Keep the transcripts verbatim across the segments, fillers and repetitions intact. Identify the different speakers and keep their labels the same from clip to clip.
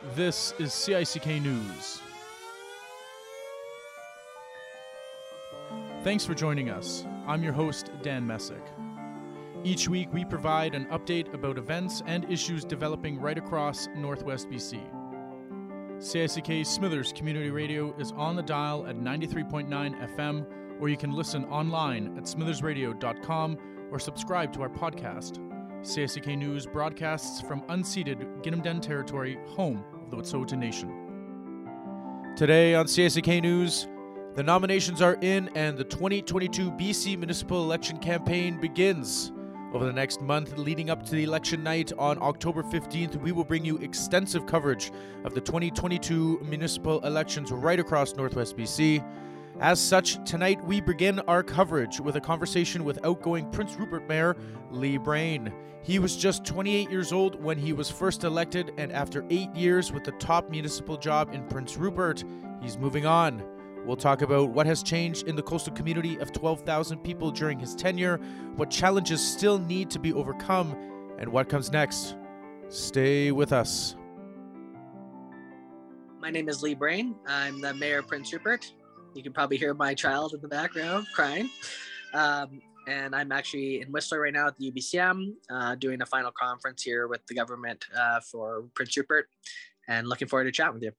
Speaker 1: This is C I C K News. Thanks for joining us. I'm your host, Dan Messick. Each week, we provide an update about events and issues developing right across Northwest B C. C I C K Smithers Community Radio is on the dial at ninety-three point nine F M, or you can listen online at smithers radio dot com or subscribe to our podcast. C I C K News broadcasts from unceded Ginnamden territory, home of the Wet'suwet'en Nation. Today on C I C K News, the nominations are in and the twenty twenty-two B C municipal election campaign begins. Over the next month leading up to the election night on October fifteenth, we will bring you extensive coverage of the twenty twenty-two municipal elections right across Northwest B C. As such, tonight we begin our coverage with a conversation with outgoing Prince Rupert Mayor Lee Brain. He was just twenty-eight years old when he was first elected, and after eight years with the top municipal job in Prince Rupert, he's moving on. We'll talk about what has changed in the coastal community of twelve thousand people during his tenure, what challenges still need to be overcome, and what comes next. Stay with us.
Speaker 2: My name is Lee Brain. I'm the mayor of Prince Rupert. You can probably hear my child in the background crying. Um, and I'm actually in Whistler right now at the U B C M, uh, doing a final conference here with the government uh, for Prince Rupert, and looking forward to chatting with you.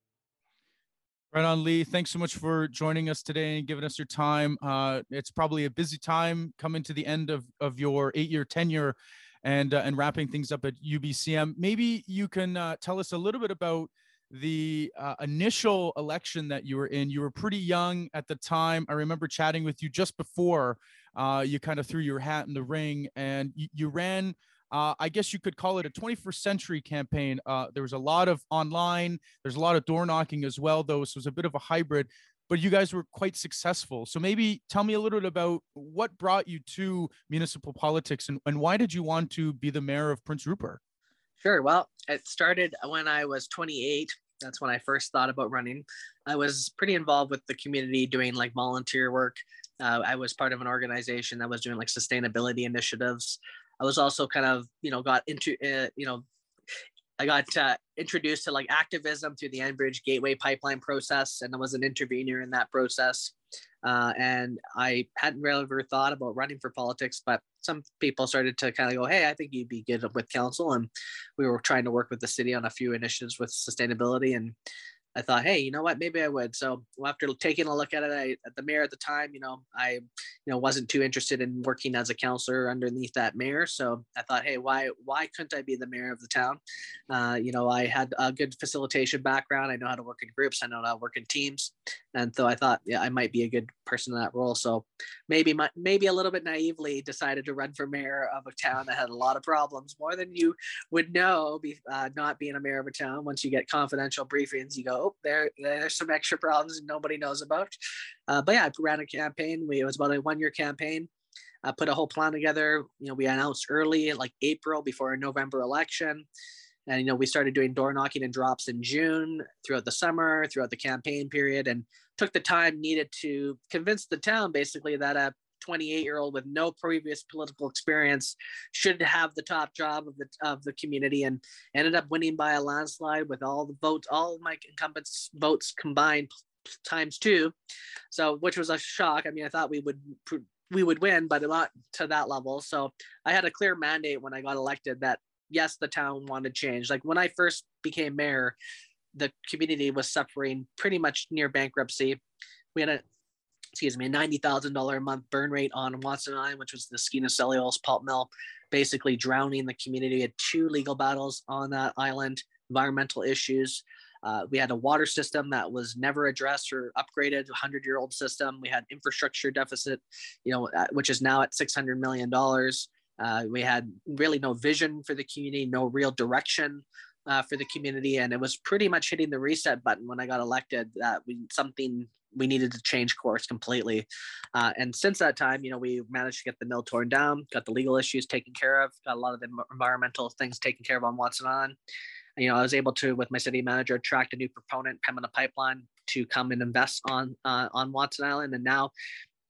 Speaker 1: Right on, Lee. Thanks so much for joining us today and giving us your time. Uh, it's probably a busy time coming to the end of, of your eight-year tenure and, uh, and wrapping things up at U B C M. Maybe you can uh, tell us a little bit about the uh, initial election that you were in. You were pretty young at the time. I remember chatting with you just before uh, you kind of threw your hat in the ring, and you, you ran, uh, I guess you could call it a twenty-first century campaign. Uh, there was a lot of online, there's a lot of door knocking as well, though, so it was a bit of a hybrid, but you guys were quite successful. So maybe tell me a little bit about what brought you to municipal politics, and, and why did you want to be the mayor of Prince Rupert?
Speaker 2: Sure. Well, it started when I was twenty-eight. That's when I first thought about running. I was pretty involved with the community doing like volunteer work. Uh, I was part of an organization that was doing like sustainability initiatives. I was also kind of, you know, got into, uh, you know, I got uh, introduced to like activism through the Enbridge Gateway pipeline process, and I was an intervener in that process. Uh, and I hadn't really ever thought about running for politics, but some people started to kind of go, hey, I think you'd be good with council. And we were trying to work with the city on a few initiatives with sustainability. And I thought, hey, you know what, maybe I would. So after taking a look at it, I, at the mayor at the time, you know, I, you know, wasn't too interested in working as a councillor underneath that mayor. So I thought, hey, why, why couldn't I be the mayor of the town? Uh, you know, I had a good facilitation background. I know how to work in groups. I know how to work in teams. And so I thought, yeah, I might be a good person in that role. So maybe, my, maybe a little bit naively decided to run for mayor of a town that had a lot of problems, more than you would know, be, uh, not being a mayor of a town. Once you get confidential briefings, you go, oh, there, there's some extra problems nobody knows about. Uh, but yeah, I ran a campaign. We, it was about a one-year campaign. I put a whole plan together. You know, we announced early, like April, before our November election. And, you know, we started doing door knocking and drops in June, throughout the summer, throughout the campaign period, and took the time needed to convince the town basically that a twenty-eight year old with no previous political experience should have the top job of the of the community, and ended up winning by a landslide with all the votes, all of my incumbents' votes combined times two. So, which was a shock. I mean, I thought we would we would win, but not to that level. So I had a clear mandate when I got elected that yes, the town wanted change. Like when I first became mayor, the community was suffering pretty much near bankruptcy. We had a excuse me, ninety thousand dollars a month burn rate on Watson Island, which was the Skeena Cellulose pulp mill, basically drowning the community. We had two legal battles on that island, environmental issues. Uh, we had a water system that was never addressed or upgraded, a hundred-year-old system. We had infrastructure deficit, you know, uh, which is now at six hundred million dollars. Uh, we had really no vision for the community, no real direction uh, for the community. And it was pretty much hitting the reset button when I got elected that we something we needed to change course completely. Uh, and since that time, you know, we managed to get the mill torn down, got the legal issues taken care of, got a lot of the environmental things taken care of on Watson Island. And, you know, I was able to, with my city manager, attract a new proponent, Pembina Pipeline, to come and invest on uh, on Watson Island. And now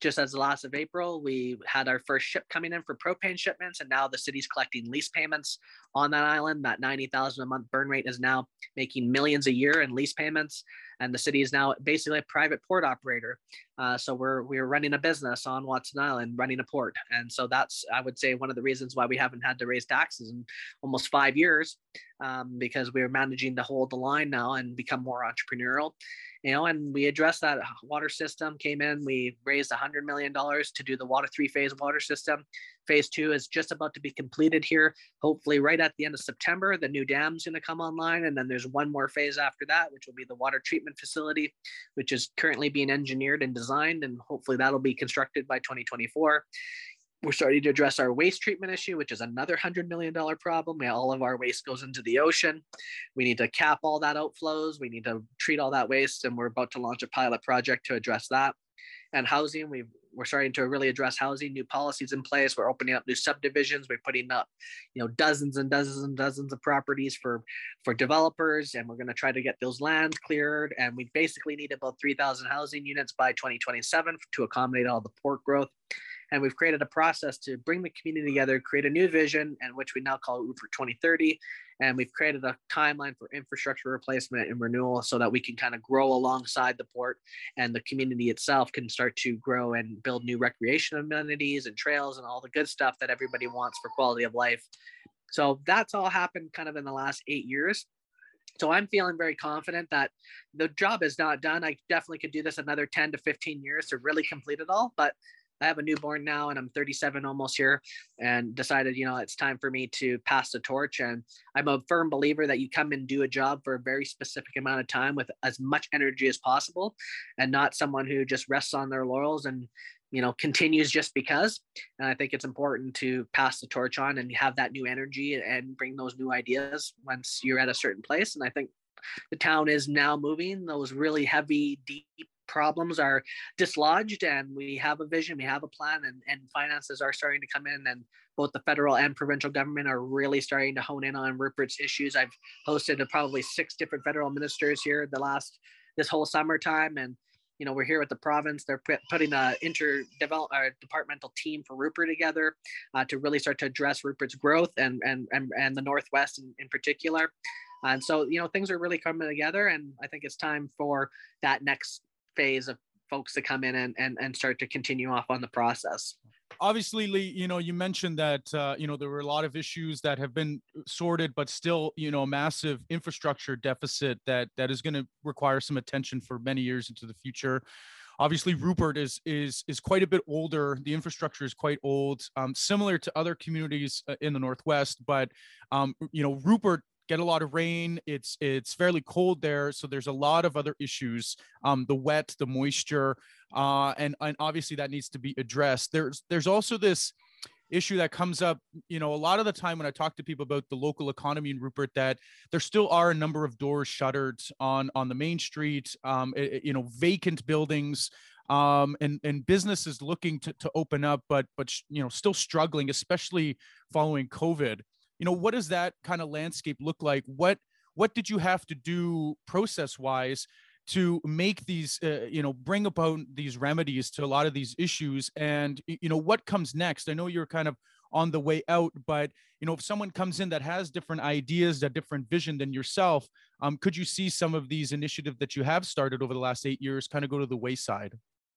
Speaker 2: just as the last of April, we had our first ship coming in for propane shipments, and now the city's collecting lease payments on that island. That ninety thousand a month burn rate is now making millions a year in lease payments, and the city is now basically a private port operator. Uh, so we're we're running a business on Watson Island, running a port, and so that's, I would say, one of the reasons why we haven't had to raise taxes in almost five years, um, because we're managing to hold the line now and become more entrepreneurial. You know, and we addressed that water system, came in, we raised one hundred million dollars to do the water three-phase water system. Phase two is just about to be completed here. Hopefully right at the end of September, the new dam's going to come online. And then there's one more phase after that, which will be the water treatment facility, which is currently being engineered and designed. And hopefully that'll be constructed by twenty twenty-four. We're starting to address our waste treatment issue, which is another one hundred million dollars problem. Yeah, all of our waste goes into the ocean. We need to cap all that outflows. We need to treat all that waste, and we're about to launch a pilot project to address that. And housing, we've, we're starting to really address housing, new policies in place. We're opening up new subdivisions. We're putting up, you know, dozens and dozens and dozens of properties for, for developers, and we're going to try to get those lands cleared. And we basically need about three thousand housing units by twenty twenty-seven to accommodate all the port growth. And we've created a process to bring the community together, create a new vision, and which we now call Rupert twenty thirty. And we've created a timeline for infrastructure replacement and renewal so that we can kind of grow alongside the port, and the community itself can start to grow and build new recreation amenities and trails and all the good stuff that everybody wants for quality of life. So that's all happened kind of in the last eight years. So I'm feeling very confident that the job is not done. I definitely could do this another ten to fifteen years to really complete it all, but I have a newborn now, and I'm thirty-seven almost here, and decided, you know, it's time for me to pass the torch. And I'm a firm believer that you come and do a job for a very specific amount of time with as much energy as possible, and not someone who just rests on their laurels and, you know, continues just because. And I think it's important to pass the torch on and have that new energy and bring those new ideas once you're at a certain place. And I think the town is now moving. Those really heavy, deep problems are dislodged, and we have a vision, we have a plan, and, and finances are starting to come in, and both the federal and provincial government are really starting to hone in on Rupert's issues. I've hosted a, probably six different federal ministers here the last, this whole summertime, and you know, we're here with the province. They're putting a interdepartmental team for Rupert together uh, to really start to address Rupert's growth and and and, and the Northwest in, in particular. And so, you know, things are really coming together, and I think it's time for that next phase of folks to come in and, and, and start to continue off on the process.
Speaker 1: Obviously, Lee, you know, you mentioned that, uh, you know, there were a lot of issues that have been sorted, but still, you know, a massive infrastructure deficit that that is going to require some attention for many years into the future. Obviously, Rupert is is is quite a bit older. The infrastructure is quite old, um, similar to other communities in the Northwest. But, um, you know, Rupert get a lot of rain. It's it's fairly cold there, so there's a lot of other issues. Um, the wet, the moisture, uh, and and obviously that needs to be addressed. There's there's also this issue that comes up, you know, a lot of the time when I talk to people about the local economy in Rupert, that there still are a number of doors shuttered on on the main street. Um, it, you know, vacant buildings. Um, and and businesses looking to to open up, but but you know, still struggling, especially following COVID. You know, what does that kind of landscape look like? What what did you have to do process-wise to make these, uh, you know, bring about these remedies to a lot of these issues? And, you know, what comes next? I know you're kind of on the way out, but, you know, if someone comes in that has different ideas, a different vision than yourself, um, could you see some of these initiatives that you have started over the last eight years kind of go to the wayside?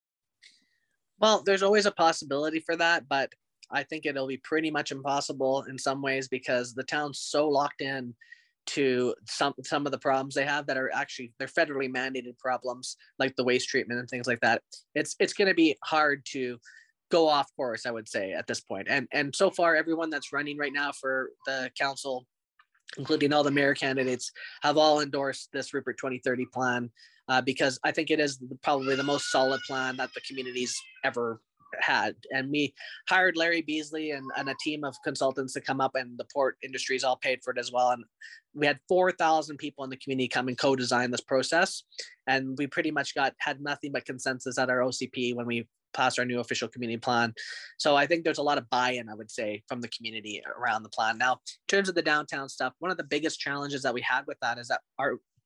Speaker 2: Well, there's always a possibility for that, but I think it'll be pretty much impossible in some ways, because the town's so locked in to some some of the problems they have that are actually, they're federally mandated problems, like the waste treatment and things like that. It's it's going to be hard to go off course, I would say, at this point. And and so far, everyone that's running right now for the council, including all the mayor candidates, have all endorsed this Rupert twenty thirty plan, uh, because I think it is probably the most solid plan that the community's ever had. And we hired Larry Beasley and, and a team of consultants to come up, and the port industries all paid for it as well. And we had four thousand people in the community come and co-design this process. And we pretty much got had nothing but consensus at our O C P when we passed our new official community plan. So I think there's a lot of buy-in, I would say, from the community around the plan. Now, in terms of the downtown stuff, one of the biggest challenges that we had with that is that our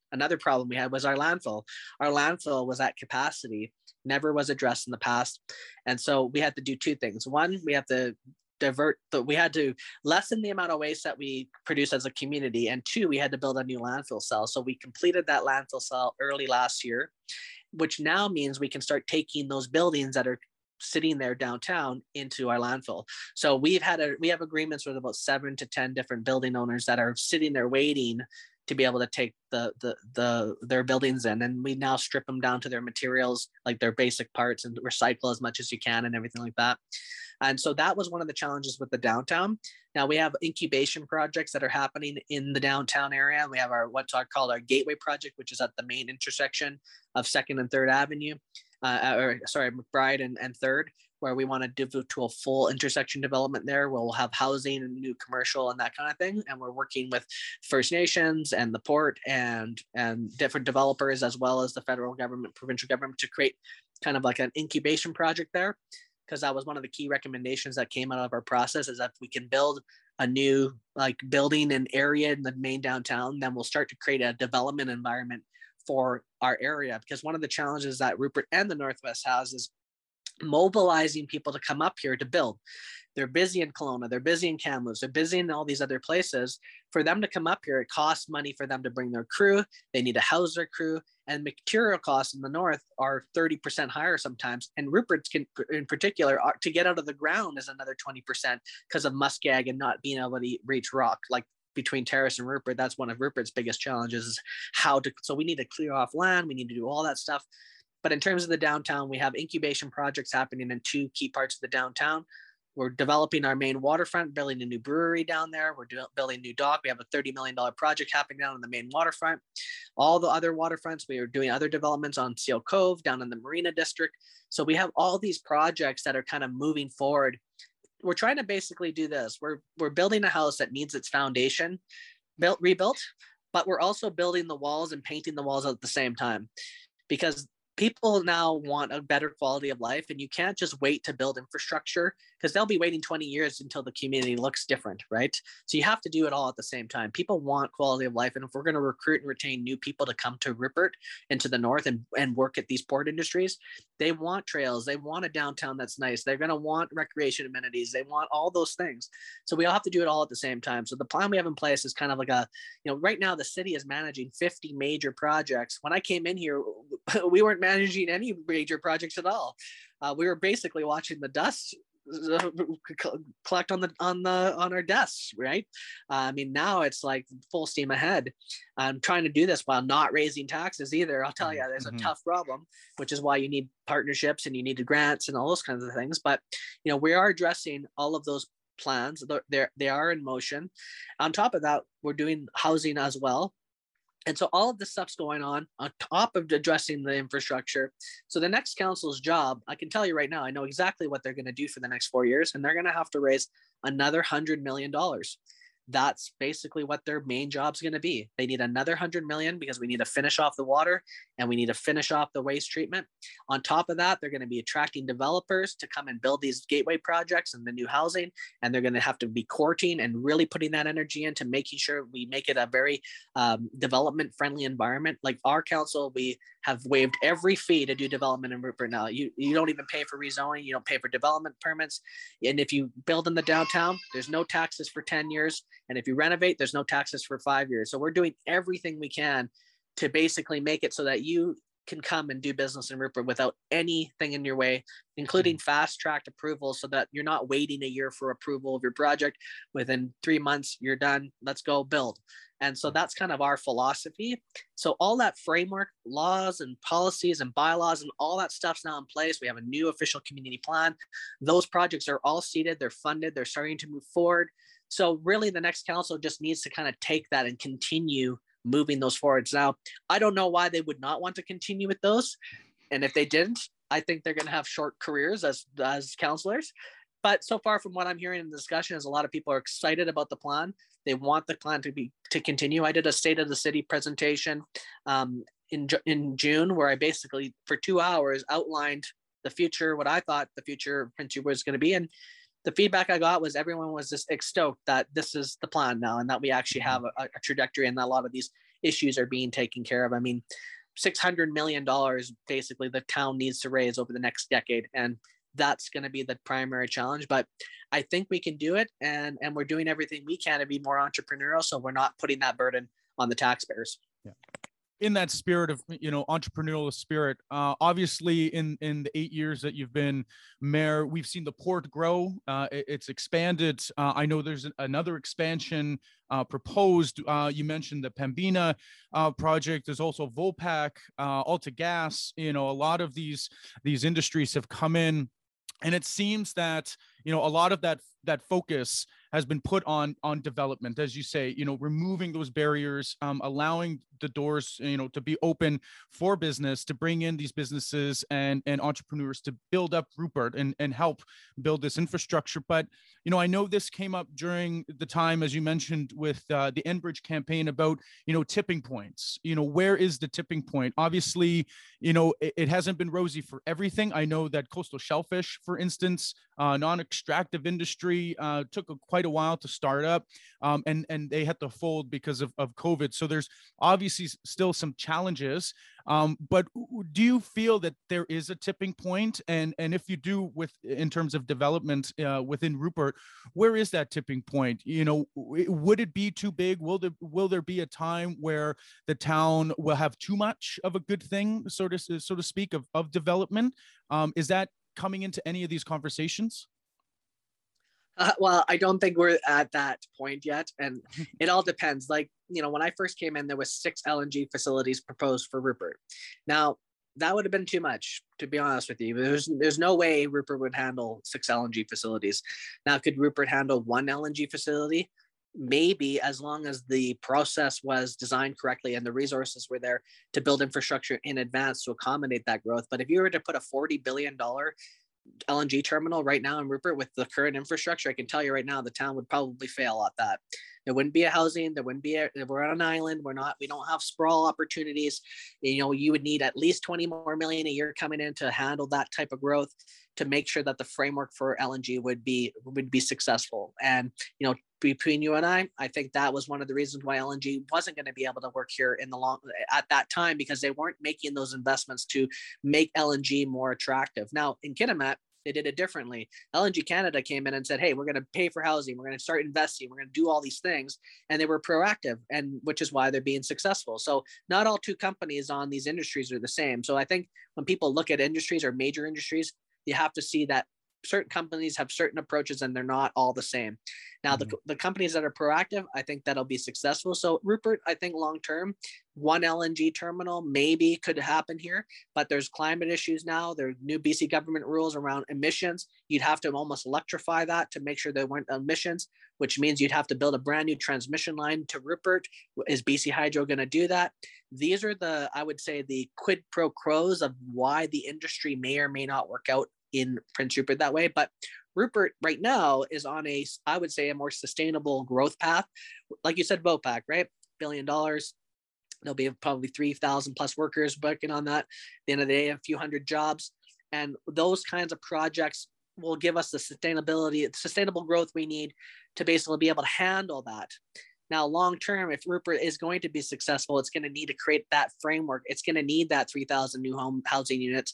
Speaker 2: another problem we had was our landfill. Our landfill was at capacity, never was addressed in the past. And so we had to do two things. One, we have to divert the, we had to lessen the amount of waste that we produce as a community. And two, we had to build a new landfill cell. So we completed that landfill cell early last year, which now means we can start taking those buildings that are sitting there downtown into our landfill. So we've had a, we have agreements with about seven to ten different building owners that are sitting there waiting to be able to take the, the, the, their buildings in. And we now strip them down to their materials, like their basic parts, and recycle as much as you can and everything like that. And so that was one of the challenges with the downtown. Now we have incubation projects that are happening in the downtown area. We have our, what's called our Gateway project, which is at the main intersection of Second and Third Avenue, uh, or sorry, McBride and, and Third, where we want to devote to a full intersection development there. We'll have housing and new commercial and that kind of thing. And we're working with First Nations and the port and, and different developers, as well as the federal government, provincial government, to create kind of like an incubation project there. Because that was one of the key recommendations that came out of our process, is that if we can build a new like building and area in the main downtown, then we'll start to create a development environment for our area. Because one of the challenges that Rupert and the Northwest has is mobilizing people to come up here to build. They're busy in Kelowna, they're busy in Kamloops, they're busy in all these other places. For them to come up here, it costs money for them to bring their crew. They need to house their crew, and material costs in the north are thirty percent higher sometimes. And Rupert's can, in particular, are, to get out of the ground is another twenty percent because of muskeg and not being able to reach rock. Like between Terrace and Rupert, that's one of Rupert's biggest challenges, is how to, so we need to clear off land, we need to do all that stuff. But in terms of the downtown, we have incubation projects happening in two key parts of the downtown. We're developing our main waterfront, building a new brewery down there. We're do- building a new dock. We have a thirty million dollars project happening down on the main waterfront. All the other waterfronts, we are doing other developments on Seal Cove, down in the Marina District. So we have all these projects that are kind of moving forward. We're trying to basically do this. We're, we're building a house that needs its foundation built, rebuilt, but we're also building the walls and painting the walls at the same time, because people now want a better quality of life, and you can't just wait to build infrastructure, because they'll be waiting twenty years until the community looks different, right? So you have to do it all at the same time. People want quality of life. And if we're going to recruit and retain new people to come to Rupert and to the north and, and work at these port industries, they want trails. They want a downtown that's nice. They're going to want recreation amenities. They want all those things. So we all have to do it all at the same time. So the plan we have in place is kind of like a, you know, right now the city is managing fifty major projects. When I came in here, we weren't managing any major projects at all. Uh, we were basically watching the dust collect on the on the on our desks, right? Uh, I mean, now it's like full steam ahead. I'm trying to do this while not raising taxes either. I'll tell you, there's a mm-hmm. tough problem, which is why you need partnerships and you need grants and all those kinds of things. But you know, we are addressing all of those plans. They're they are in motion. On top of that, we're doing housing as well. And so all of this stuff's going on on top of addressing the infrastructure. So the next council's job, I can tell you right now, I know exactly what they're going to do for the next four years, and they're going to have to raise another one hundred million dollars. That's basically what their main job's going to be. They need another one hundred million because we need to finish off the water and we need to finish off the waste treatment. On top of that, they're going to be attracting developers to come and build these gateway projects and the new housing. And they're going to have to be courting and really putting that energy into making sure we make it a very um, development friendly environment. Like our council, we have waived every fee to do development in Rupert now. You, you don't even pay for rezoning. You don't pay for development permits. And if you build in the downtown, there's no taxes for ten years. And if you renovate, there's no taxes for five years. So we're doing everything we can to basically make it so that you can come and do business in Rupert without anything in your way, including fast track approvals, so that you're not waiting a year for approval of your project. Within three months, you're done. Let's go build. And so that's kind of our philosophy. So all that framework, laws and policies and bylaws and all that stuff's now in place. We have a new official community plan. Those projects are all seated. They're funded. They're starting to move forward. So really the next council just needs to kind of take that and continue moving those forwards. Now, I don't know why they would not want to continue with those. And if they didn't, I think they're going to have short careers as, as councillors. But so far from what I'm hearing in the discussion is a lot of people are excited about the plan. They want the plan to be to continue. I did a State of the City presentation um, in, in June where I basically for two hours outlined the future, what I thought the future of Prince Rupert was going to be. And the feedback I got was everyone was just stoked that this is the plan now and that we actually have a, a trajectory and that a lot of these issues are being taken care of. I mean, six hundred million dollars basically the town needs to raise over the next decade. And that's going to be the primary challenge. But I think we can do it. And, and we're doing everything we can to be more entrepreneurial. So we're not putting that burden on the taxpayers.
Speaker 1: Yeah. In that spirit of, you know, entrepreneurial spirit, uh, obviously in, in the eight years that you've been mayor, we've seen the port grow. Uh, it, it's expanded. Uh, I know there's an, another expansion uh, proposed. Uh, you mentioned the Pembina uh, project. There's also Vopak, uh, AltaGas. You know, a lot of these, these industries have come in. And it seems that, you know, a lot of that that focus has been put on on development, as you say, you know, removing those barriers, um, allowing the doors, you know, to be open for business, to bring in these businesses and and entrepreneurs to build up Rupert and and help build this infrastructure. But, you know, I know this came up during the time, as you mentioned, with uh, the Enbridge campaign about, you know, tipping points. You know, where is the tipping point? Obviously, you know, it, it hasn't been rosy for everything. I know that coastal shellfish, for instance, uh, non-extractive industry uh, took a, quite a while to start up, um, and and they had to fold because of, of COVID. So there's obviously still some challenges. Um, but do you feel that there is a tipping point? And and if you do, with in terms of development uh, within Rupert, where is that tipping point? You know, would it be too big? Will there will there be a time where the town will have too much of a good thing, so to so to speak, of of development? Um, is that coming into any of these conversations?
Speaker 2: Uh, well, I don't think we're at that point yet. And it all depends. Like, you know, when I first came in, there was six L N G facilities proposed for Rupert. Now, that would have been too much, to be honest with you. There's there's no way Rupert would handle six L N G facilities. Now, could Rupert handle one L N G facility? Maybe, as long as the process was designed correctly and the resources were there to build infrastructure in advance to accommodate that growth. But if you were to put a forty billion dollars L N G terminal right now in Rupert with the current infrastructure, I can tell you right now, the town would probably fail at that. There wouldn't be a housing. There wouldn't be a, we're on an island. We're not, we don't have sprawl opportunities. You know, you would need at least twenty more million a year coming in to handle that type of growth, to make sure that the framework for L N G would be, would be successful. And, you know, between you and I, I think that was one of the reasons why L N G wasn't going to be able to work here in the long, at that time, because they weren't making those investments to make L N G more attractive. Now in Kitimat, they did it differently. L N G Canada came in and said, hey, we're going to pay for housing. We're going to start investing. We're going to do all these things. And they were proactive, and which is why they're being successful. So not all two companies on these industries are the same. So I think when people look at industries or major industries, you have to see that certain companies have certain approaches and they're not all the same. Now, mm-hmm. the, the companies that are proactive, I think that'll be successful. So Rupert, I think long-term, one L N G terminal maybe could happen here, but there's climate issues now. There are new B C government rules around emissions. You'd have to almost electrify that to make sure there weren't emissions, which means you'd have to build a brand new transmission line to Rupert. Is B C Hydro going to do that? These are the, I would say, the quid pro quos of why the industry may or may not work out in Prince Rupert that way. But Rupert right now is on a, I would say, a more sustainable growth path. Like you said, Vopak, right? Billion dollars. There'll be probably three thousand plus workers working on that. At the end of the day, a few hundred jobs. And those kinds of projects will give us the sustainability, sustainable growth we need to basically be able to handle that. Now, long-term, if Rupert is going to be successful, it's going to need to create that framework. It's going to need that three thousand new home housing units,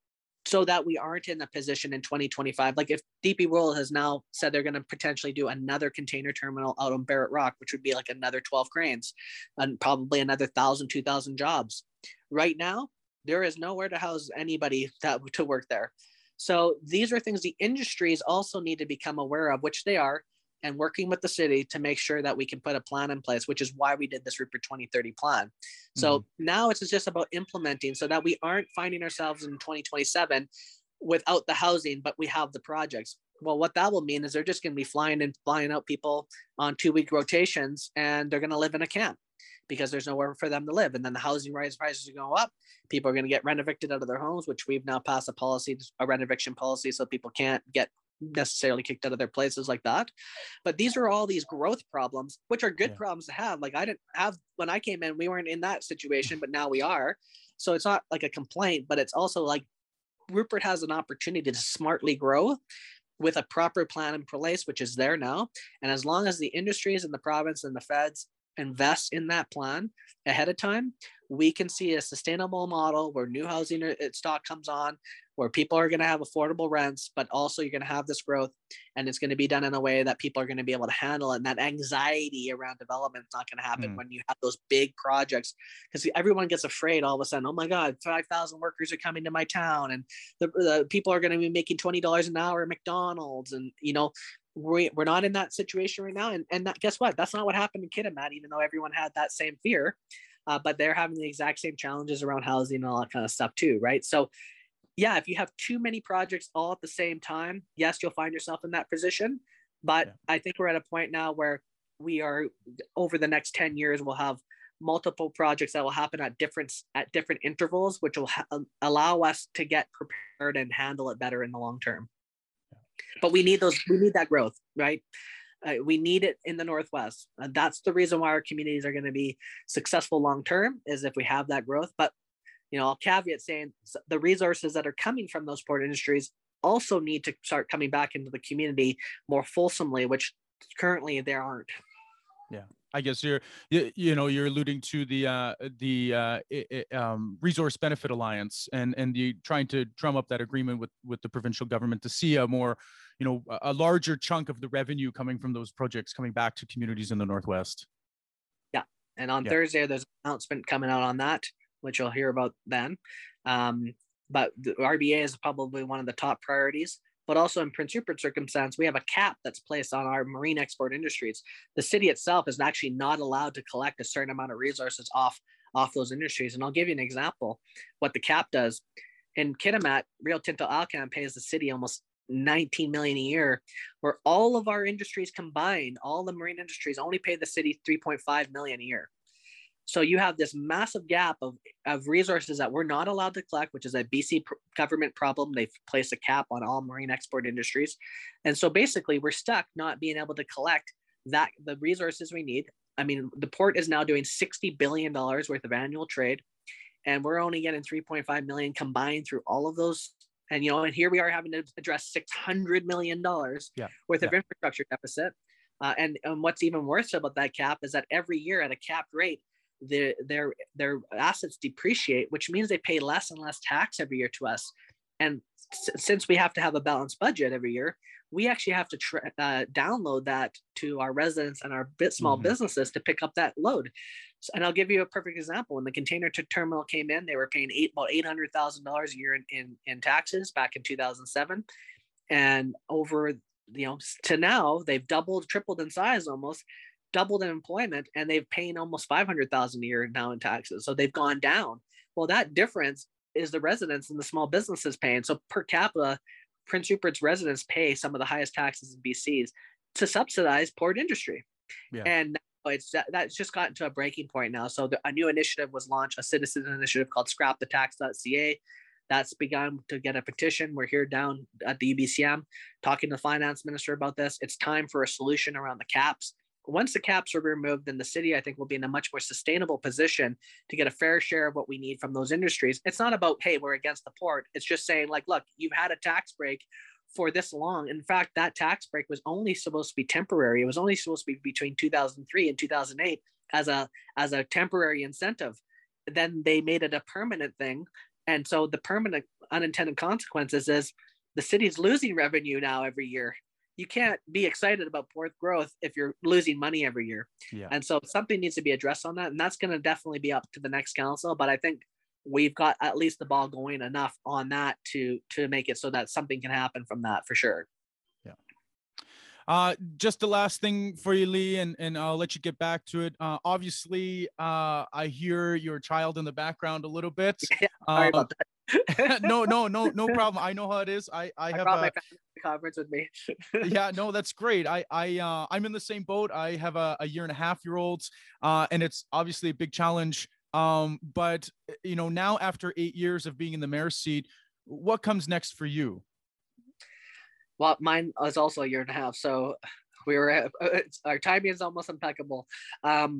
Speaker 2: so that we aren't in a position in twenty twenty-five. Like if D P World has now said they're going to potentially do another container terminal out on Barrett Rock, which would be like another twelve cranes and probably another one thousand, two thousand jobs. Right now, there is nowhere to house anybody that to work there. So these are things the industries also need to become aware of, which they are, and working with the city to make sure that we can put a plan in place, which is why we did this Rupert twenty thirty plan. So mm-hmm. now it's just about implementing so that we aren't finding ourselves in twenty twenty-seven without the housing, but we have the projects. Well, what that will mean is they're just going to be flying and flying out people on two week rotations, and they're going to live in a camp because there's nowhere for them to live. And then the housing prices are going to go up. People are going to get rent evicted out of their homes, which we've now passed a policy, a rent eviction policy, so people can't get necessarily kicked out of their places like that. But these are all these growth problems, which are good yeah. problems to have. Like I didn't have, when I came in, we weren't in that situation, but now we are. So it's not like a complaint, but it's also like Rupert has an opportunity to smartly grow with a proper plan in place, which is there now. And as long as the industries and the province and the feds invest in that plan ahead of time, we can see a sustainable model where new housing stock comes on, where people are going to have affordable rents, but also you're going to have this growth, and it's going to be done in a way that people are going to be able to handle it. And that anxiety around development is not going to happen mm. when you have those big projects, because everyone gets afraid all of a sudden. Oh my God, five thousand workers are coming to my town, and the, the people are going to be making twenty dollars an hour at McDonald's. And, you know, we, we're not in that situation right now. And, and that, guess what? That's not what happened in Kitimat, even though everyone had that same fear. Uh, but they're having the exact same challenges around housing and all that kind of stuff too, right? So yeah, if you have too many projects all at the same time, yes, you'll find yourself in that position. But yeah. I think we're at a point now where we are, over the next ten years, we'll have multiple projects that will happen at different at different intervals, which will ha- allow us to get prepared and handle it better in the long term. Yeah. But we need those, we need that growth, right? Uh, we need it in the Northwest. And that's the reason why our communities are going to be successful long term, is if we have that growth. But, you know, I'll caveat saying the resources that are coming from those port industries also need to start coming back into the community more fulsomely, which currently there aren't.
Speaker 1: Yeah, I guess you're, you, you know, you're alluding to the uh, the uh, um, Resource Benefit Alliance, and and you trying to drum up that agreement with with the provincial government to see a more, you know, a larger chunk of the revenue coming from those projects coming back to communities in the Northwest.
Speaker 2: Yeah, and on
Speaker 1: yeah.
Speaker 2: Thursday there's an announcement coming out on that, which you'll hear about then. Um, but the R B A is probably one of the top priorities. But also in Prince Rupert circumstance, we have a cap that's placed on our marine export industries. The city itself is actually not allowed to collect a certain amount of resources off, off those industries. And I'll give you an example, what the cap does. In Kitimat, Rio Tinto Alcan pays the city almost nineteen million dollars a year, where all of our industries combined, all the marine industries only pay the city three point five million dollars a year. So you have this massive gap of, of resources that we're not allowed to collect, which is a B C pr- government problem. They've placed a cap on all marine export industries. And so basically we're stuck not being able to collect that the resources we need. I mean, the port is now doing sixty billion dollars worth of annual trade, and we're only getting three point five million combined through all of those. And, you know, and here we are having to address six hundred million dollars yeah. worth yeah. of infrastructure deficit. Uh, and, and what's even worse about that cap is that every year at a capped rate, Their, their their assets depreciate, which means they pay less and less tax every year to us. And s- since we have to have a balanced budget every year, we actually have to tra- uh, download that to our residents and our bit small mm-hmm. businesses to pick up that load. So, and I'll give you a perfect example. When the container t- terminal came in, they were paying eight, about eight hundred thousand dollars a year in, in, in taxes back in two thousand seven. And over, you know, to now, they've doubled, tripled in size almost, doubled in employment, and they've paying almost five hundred thousand a year now in taxes. So they've gone down. Well, that difference is the residents and the small businesses paying. So per capita, Prince Rupert's residents pay some of the highest taxes in B C's to subsidize port industry. Yeah. And it's that, that's just gotten to a breaking point now. So the, a new initiative was launched, a citizen initiative called scrap the tax dot c a. That's begun to get a petition. We're here down at the U B C M talking to the finance minister about this. It's time for a solution around the caps. Once the caps are removed, then the city, I think, will be in a much more sustainable position to get a fair share of what we need from those industries. It's not about, hey, we're against the port. It's just saying, like, look, you've had a tax break for this long. In fact, that tax break was only supposed to be temporary. It was only supposed to be between two thousand three and two thousand eight as a as a temporary incentive. Then they made it a permanent thing. And so the permanent unintended consequences is the city's losing revenue now every year. You can't be excited about port growth if you're losing money every year. Yeah. And so something needs to be addressed on that. And that's going to definitely be up to the next council. But I think we've got at least the ball going enough on that to, to make it so that something can happen from that for sure.
Speaker 1: Yeah. Uh, just the last thing for you, Lee, and, and I'll let you get back to it. Uh, obviously, uh, I hear your child in the background a little bit.
Speaker 2: Yeah, sorry
Speaker 1: um,
Speaker 2: about that.
Speaker 1: no, no, no, no problem. I know how it is. I, I, I have
Speaker 2: brought
Speaker 1: a
Speaker 2: my family conference with me.
Speaker 1: yeah, no, that's great. I, I, uh, I'm in the same boat. I have a, a year and a half year old, uh, and it's obviously a big challenge. Um, but you know, now after eight years of being in the mayor's seat, what comes next for you?
Speaker 2: Well, mine was also a year and a half, so we were our timing is almost impeccable. Um,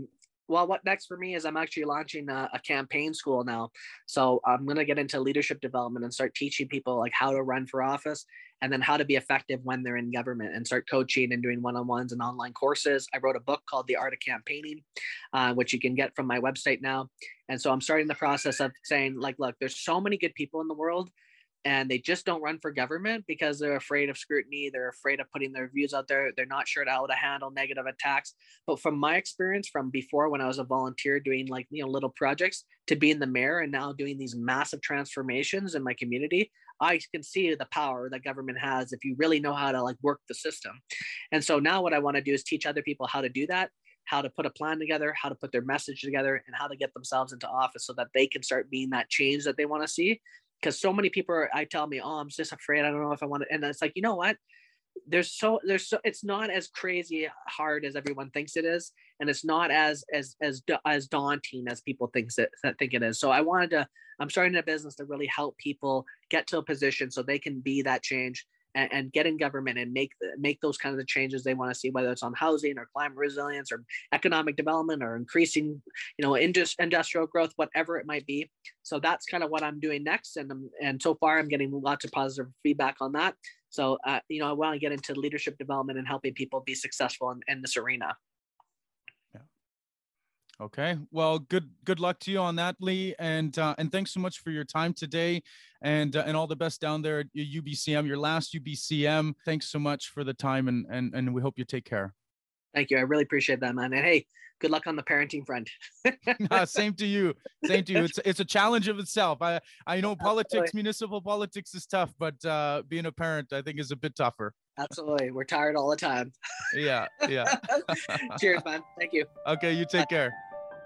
Speaker 2: Well, what next for me is I'm actually launching a, a campaign school now. So I'm going to get into leadership development and start teaching people like how to run for office and then how to be effective when they're in government, and start coaching and doing one-on-ones and online courses. I wrote a book called The Art of Campaigning, uh, which you can get from my website now. And so I'm starting the process of saying like, look, there's so many good people in the world, and they just don't run for government because they're afraid of scrutiny. They're afraid of putting their views out there. They're not sure how to handle negative attacks. But from my experience from before, when I was a volunteer doing like, you know, little projects, to being the mayor and now doing these massive transformations in my community, I can see the power that government has if you really know how to like work the system. And so now what I want to do is teach other people how to do that, how to put a plan together, how to put their message together, and how to get themselves into office so that they can start being that change that they want to see. Because so many people are, I tell me, oh, I'm just afraid. I don't know if I want to. And it's like, you know what? There's so, there's so, it's not as crazy hard as everyone thinks it is. And it's not as, as, as, as daunting as people thinks it, think it is. So I wanted to, I'm starting a business to really help people get to a position so they can be that change and, and get in government and make the, make those kinds of changes they want to see, whether it's on housing or climate resilience or economic development or increasing, you know, indus- industrial growth, whatever it might be. So that's kind of what I'm doing next. And, and so far I'm getting lots of positive feedback on that. So, uh, you know, I want to get into leadership development and helping people be successful in, in this arena.
Speaker 1: Yeah. Okay. Well, good, good luck to you on that, Lee. And, uh, and thanks so much for your time today, and, uh, and all the best down there at U B C M, your last U B C M. Thanks so much for the time, and, and, and we hope you take care.
Speaker 2: Thank you. I really appreciate that, man. And hey, good luck on the parenting front.
Speaker 1: Same to you. Same to you. It's it's a challenge of itself. I I know politics, Absolutely. municipal politics is tough, but uh, being a parent, I think, is a bit tougher.
Speaker 2: Absolutely. We're tired all the time.
Speaker 1: Yeah. Yeah.
Speaker 2: Cheers, man. Thank you.
Speaker 1: Okay. You take Bye. care.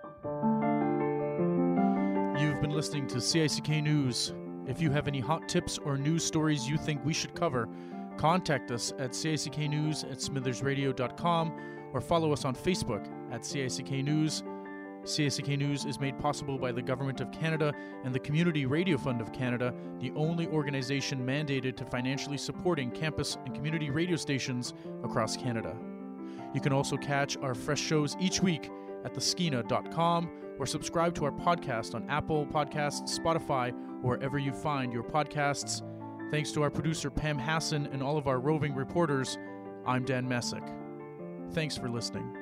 Speaker 1: You've been listening to C I C K News. If you have any hot tips or news stories you think we should cover, contact us at C I C K news at smithers radio dot com or follow us on Facebook at C I C K News. C I C K News is made possible by the Government of Canada and the Community Radio Fund of Canada, the only organization mandated to financially supporting campus and community radio stations across Canada. You can also catch our fresh shows each week at the skeena dot com or subscribe to our podcast on Apple Podcasts, Spotify, or wherever you find your podcasts. Thanks to our producer Pam Hassan and all of our roving reporters, I'm Dan Messick. Thanks for listening.